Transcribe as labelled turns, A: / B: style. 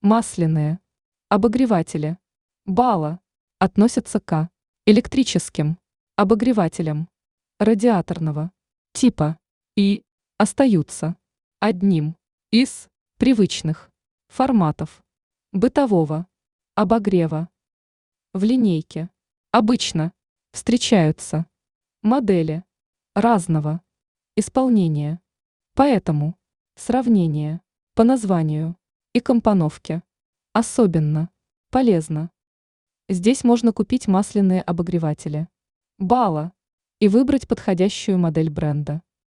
A: Масляные обогреватели Бала относятся к электрическим обогревателям радиаторного типа и остаются одним из привычных форматов бытового обогрева. В линейке обычно встречаются модели разного исполнения, поэтому сравнение по названию и компоновке особенно полезно. Здесь можно купить масляные обогреватели Бала и выбрать подходящую модель бренда.